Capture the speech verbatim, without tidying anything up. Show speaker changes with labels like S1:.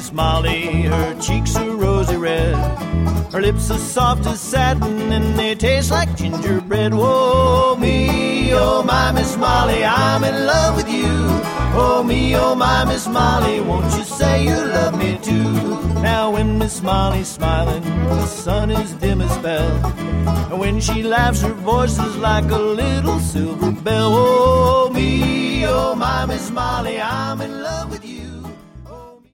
S1: Miss Molly, her cheeks are rosy red. Her lips are soft as satin and they taste like gingerbread. Whoa, me, oh my Miss Molly, I'm in love with you. Oh me, oh my Miss Molly, won't you say you love me too? Now when Miss Molly's smiling, the sun is dim as bell, and when she laughs, her voice is like a little silver bell. Oh me, oh my Miss Molly, I'm in love with you.